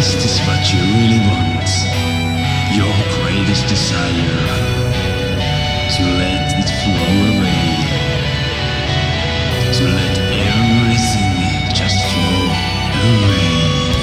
Is this what you really want? Your greatest desire? To let it flow away. To let everything just flow away.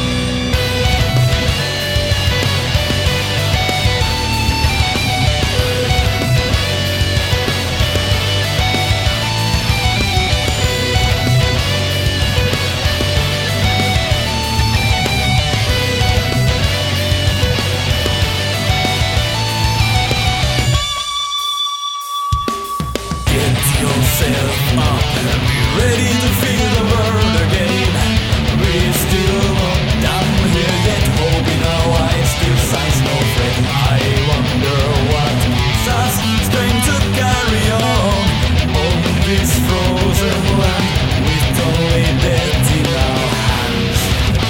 Yourself up and be ready to feel the world again. We still not done here yet. Hope in our eyes still signs no fret. I wonder what gives us strength to carry on this frozen land with only death in our hands.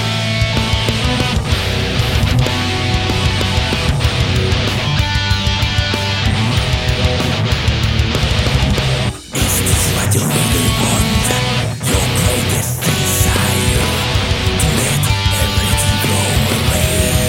What you really want, your greatest desire, to let everything go away.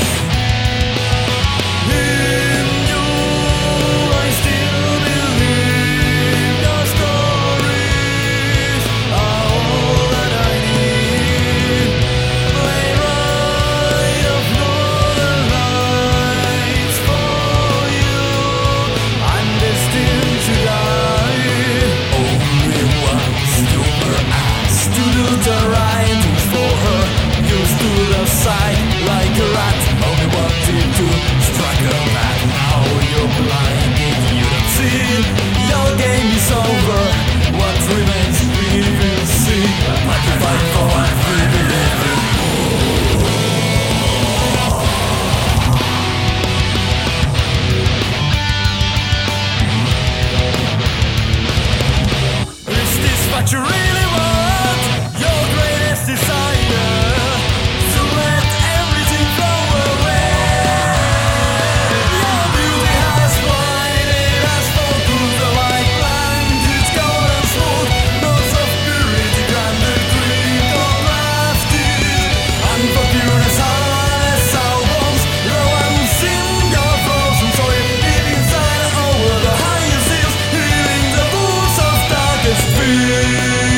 In you, I still believe your stories are all that I need. Play right of northern lights for you. I'm destined to die. To the right for her, you stood aside like a rat. Only wanted to strike a mat. Now you're blinded, you don't see. Your game is over. What remains we will see. I can fight for what we believe in. Is this what you really want? Your greatest desire, to let everything flow away. Your beauty has blinded us for through the white land. It's gold and smooth, notes of purity, grand drink of laughter. And for pureness, honest our bones, low and sin, you're frozen. So you live inside over the highest hills, healing the wounds of darkest fear.